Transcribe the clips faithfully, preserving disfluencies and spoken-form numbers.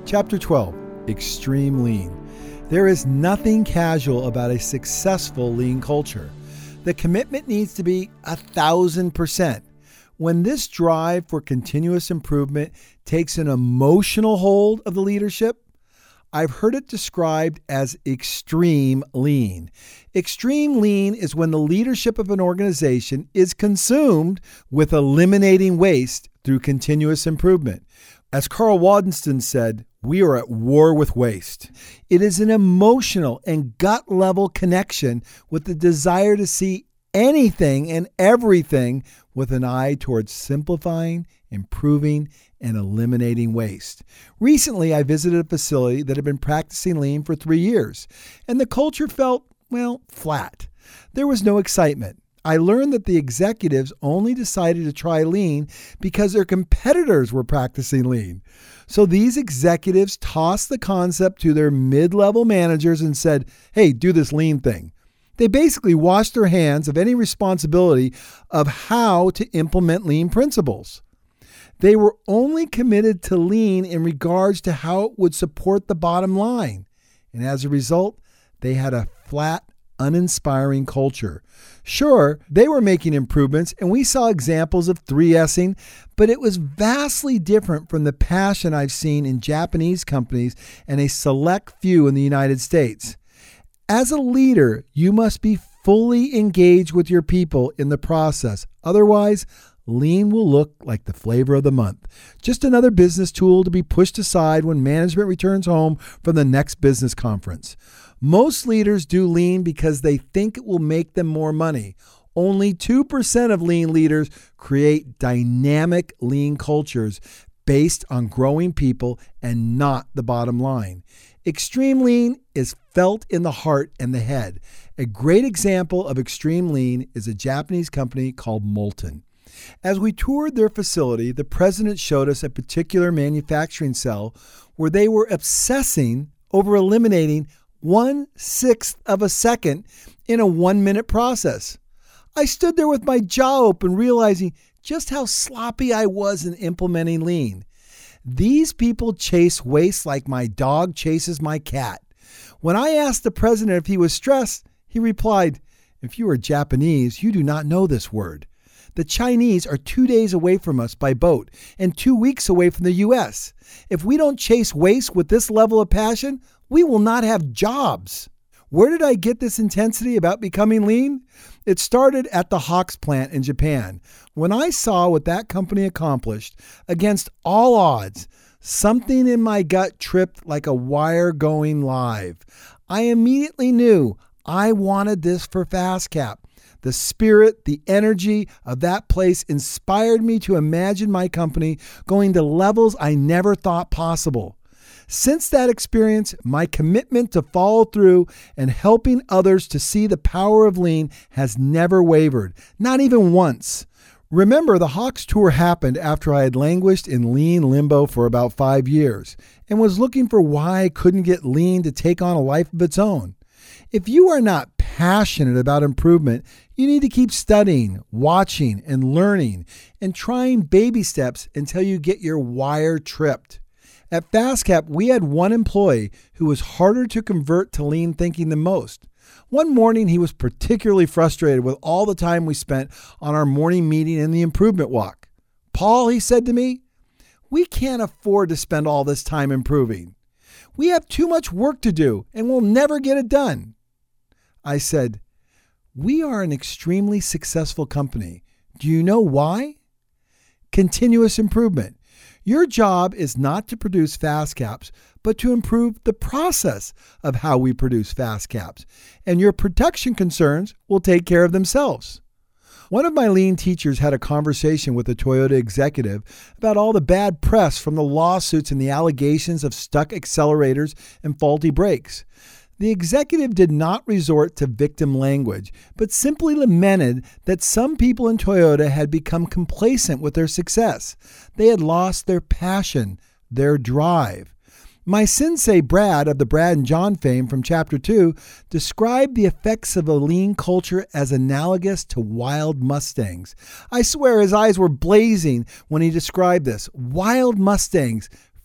Chapter twelve, Extreme Lean. There is nothing casual about a successful lean culture. The commitment needs to be a thousand percent. When this drive for continuous improvement takes an emotional hold of the leadership, I've heard it described as extreme lean. Extreme lean is when the leadership of an organization is consumed with eliminating waste through continuous improvement. As Carl Wadenston said, we are at war with waste. It is an emotional and gut level connection with the desire to see anything and everything with an eye towards simplifying, improving, and eliminating waste. Recently, I visited a facility that had been practicing lean for three years, and the culture felt, well, flat. There was no excitement. I learned that the executives only decided to try lean because their competitors were practicing lean. So these executives tossed the concept to their mid-level managers and said, hey, do this lean thing. They basically washed their hands of any responsibility of how to implement lean principles. They were only committed to lean in regards to how it would support the bottom line. And as a result, they had a flat, uninspiring culture. Sure, they were making improvements and we saw examples of three S-ing, but it was vastly different from the passion I've seen in Japanese companies and a select few in the United States. As a leader, you must be fully engaged with your people in the process. Otherwise, lean will look like the flavor of the month. Just another business tool to be pushed aside when management returns home from the next business conference. Most leaders do lean because they think it will make them more money. Only two percent of lean leaders create dynamic lean cultures based on growing people and not the bottom line. Extreme lean is felt in the heart and the head. A great example of extreme lean is a Japanese company called Molten. As we toured their facility, the president showed us a particular manufacturing cell where they were obsessing over eliminating one-sixth of a second in a one-minute process. I stood there with my jaw open, realizing just how sloppy I was in implementing lean. These people chase waste like my dog chases my cat. When I asked the president if he was stressed, he replied, if you are Japanese, you do not know this word. The Chinese are two days away from us by boat and two weeks away from the U S. If we don't chase waste with this level of passion, we will not have jobs. Where did I get this intensity about becoming lean? It started at the Hawks plant in Japan. When I saw what that company accomplished, against all odds, something in my gut tripped like a wire going live. I immediately knew I wanted this for FastCap. The spirit, the energy of that place inspired me to imagine my company going to levels I never thought possible. Since that experience, my commitment to follow through and helping others to see the power of lean has never wavered, not even once. Remember, the Hawks tour happened after I had languished in lean limbo for about five years and was looking for why I couldn't get lean to take on a life of its own. If you are not passionate about improvement, you need to keep studying, watching, and learning, and trying baby steps until you get your wire tripped. At FastCap, we had one employee who was harder to convert to lean thinking than most. One morning, he was particularly frustrated with all the time we spent on our morning meeting and the improvement walk. Paul, he said to me, we can't afford to spend all this time improving. We have too much work to do and we'll never get it done. I said, we are an extremely successful company. Do you know why? Continuous improvement. Your job is not to produce FastCaps, but to improve the process of how we produce FastCaps, and your production concerns will take care of themselves. One of my lean teachers had a conversation with a Toyota executive about all the bad press from the lawsuits and the allegations of stuck accelerators and faulty brakes. The executive did not resort to victim language, but simply lamented that some people in Toyota had become complacent with their success. They had lost their passion, their drive. My sensei Brad of the Brad and John fame from chapter two described the effects of a lean culture as analogous to wild mustangs. I swear his eyes were blazing when he described this. Wild mustangs,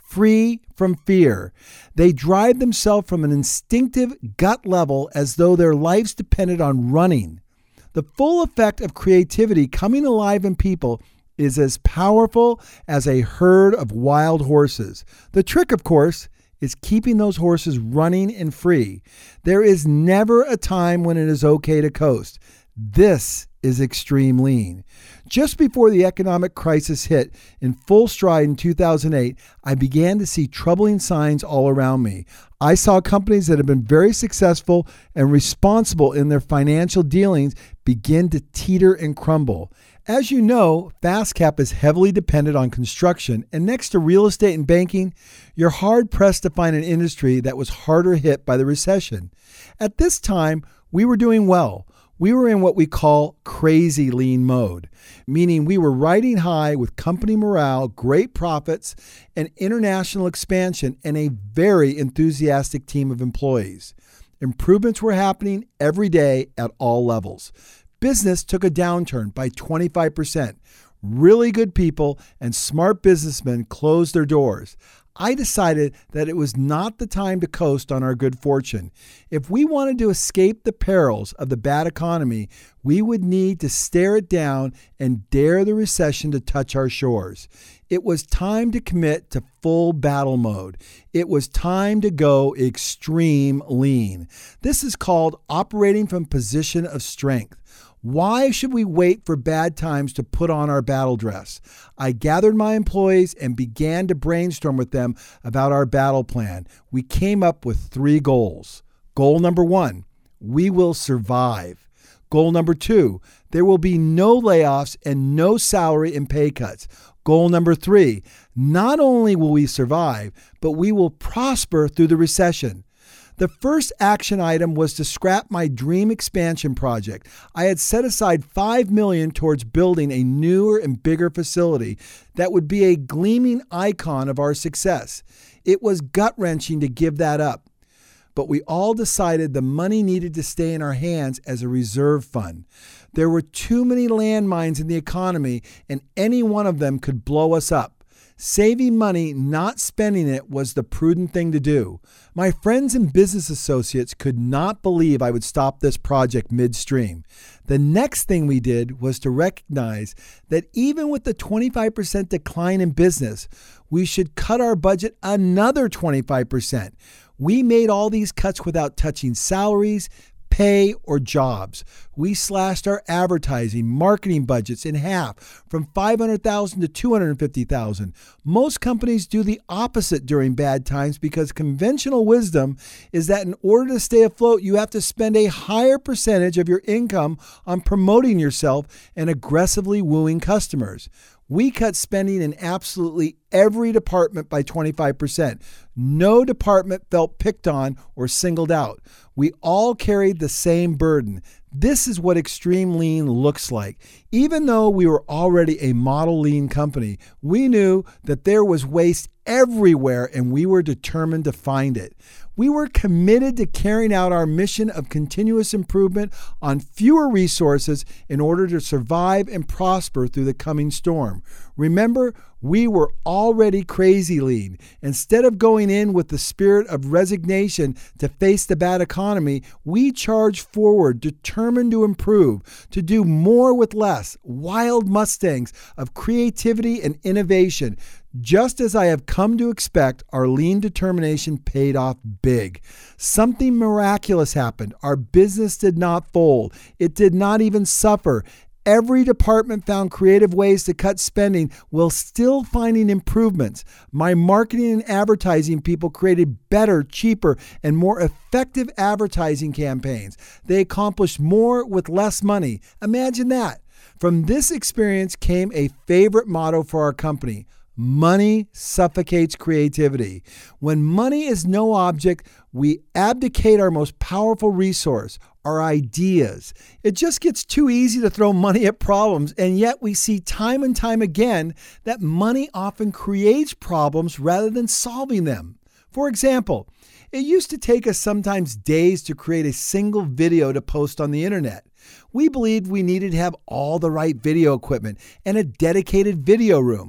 free from fear. They drive themselves from an instinctive gut level as though their lives depended on running. The full effect of creativity coming alive in people is as powerful as a herd of wild horses. The trick, of course, is keeping those horses running and free. There is never a time when it is okay to coast. This is extreme lean. Just before the economic crisis hit in full stride in two thousand eight, I began to see troubling signs all around me. I saw companies that have been very successful and responsible in their financial dealings begin to teeter and crumble. As you know, FastCap is heavily dependent on construction, and next to real estate and banking, you're hard-pressed to find an industry that was harder hit by the recession. At this time, we were doing well. We were in what we call crazy lean mode, meaning we were riding high with company morale, great profits, and international expansion, and a very enthusiastic team of employees. Improvements were happening every day at all levels. Business took a downturn by twenty-five percent. Really good people and smart businessmen closed their doors. I decided that it was not the time to coast on our good fortune. If we wanted to escape the perils of the bad economy, we would need to stare it down and dare the recession to touch our shores. It was time to commit to full battle mode. It was time to go extreme lean. This is called operating from a position of strength. Why should we wait for bad times to put on our battle dress? I gathered my employees and began to brainstorm with them about our battle plan. We came up with three goals. Goal number one, we will survive. Goal number two, there will be no layoffs and no salary and pay cuts. Goal number three, not only will we survive, but we will prosper through the recession. The first action item was to scrap my dream expansion project. I had set aside five million dollars towards building a newer and bigger facility that would be a gleaming icon of our success. It was gut-wrenching to give that up, but we all decided the money needed to stay in our hands as a reserve fund. There were too many landmines in the economy, and any one of them could blow us up. Saving money, not spending it, was the prudent thing to do. My friends and business associates could not believe I would stop this project midstream. The next thing we did was to recognize that even with the twenty-five percent decline in business, we should cut our budget another twenty-five percent. We made all these cuts without touching salaries, pay, or jobs. We slashed our advertising, marketing budgets in half from five hundred thousand dollars to two hundred fifty thousand dollars. Most companies do the opposite during bad times because conventional wisdom is that in order to stay afloat, you have to spend a higher percentage of your income on promoting yourself and aggressively wooing customers. We cut spending in absolutely every department by twenty-five percent. No department felt picked on or singled out. We all carried the same burden. This is what extreme lean looks like. Even though we were already a model lean company, we knew that there was waste everywhere and we were determined to find it. We were committed to carrying out our mission of continuous improvement on fewer resources in order to survive and prosper through the coming storm. Remember, we were already crazy lean. Instead of going in with the spirit of resignation to face the bad economy, we charged forward, determined to improve, to do more with less, wild Mustangs of creativity and innovation. Just as I have come to expect, our lean determination paid off big. Something miraculous happened. Our business did not fold. It did not even suffer. Every department found creative ways to cut spending while still finding improvements. My marketing and advertising people created better, cheaper, and more effective advertising campaigns. They accomplished more with less money. Imagine that. From this experience came a favorite motto for our company: money suffocates creativity. When money is no object, we abdicate our most powerful resource, our ideas. It just gets too easy to throw money at problems, and yet we see time and time again that money often creates problems rather than solving them. For example, it used to take us sometimes days to create a single video to post on the internet. We believed we needed to have all the right video equipment and a dedicated video room.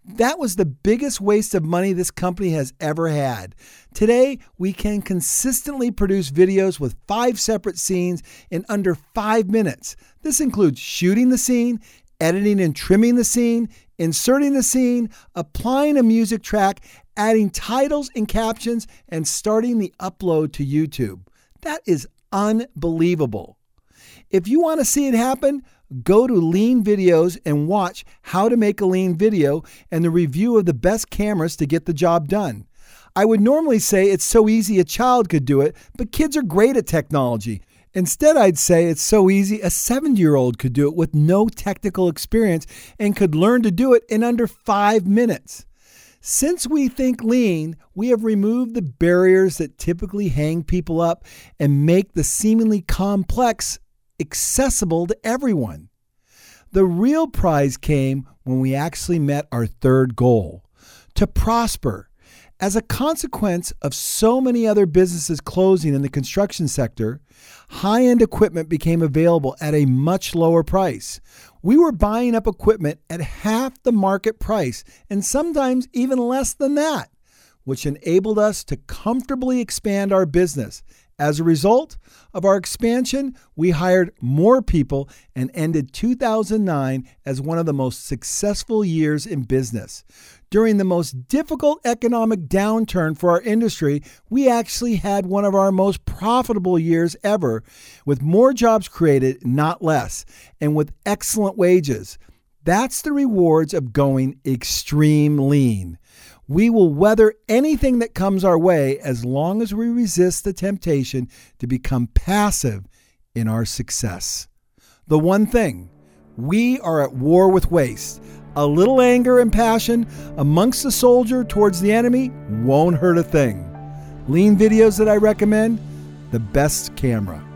That was the biggest waste of money this company has ever had. Today, we can consistently produce videos with five separate scenes in under five minutes. This includes shooting the scene, editing and trimming the scene, inserting the scene, applying a music track, adding titles and captions, and starting the upload to YouTube. That is unbelievable. If you want to see it happen, go to Lean Videos and watch how to make a lean video and the review of the best cameras to get the job done. I would normally say it's so easy a child could do it, but kids are great at technology. Instead, I'd say it's so easy a seventy-year-old could do it with no technical experience and could learn to do it in under five minutes. Since we think lean, we have removed the barriers that typically hang people up and make the seemingly complex accessible to everyone. The real prize came when we actually met our third goal, to prosper. As a consequence of so many other businesses closing in the construction sector, high-end equipment became available at a much lower price. We were buying up equipment at half the market price and sometimes even less than that, which enabled us to comfortably expand our business. As a result of our expansion, we hired more people and ended two thousand nine as one of the most successful years in business. During the most difficult economic downturn for our industry, we actually had one of our most profitable years ever, with more jobs created, not less, and with excellent wages. That's the rewards of going extreme lean. We will weather anything that comes our way as long as we resist the temptation to become passive in our success. The one thing, we are at war with waste. A little anger and passion amongst the soldier towards the enemy won't hurt a thing. Lean Videos that I recommend, the best camera.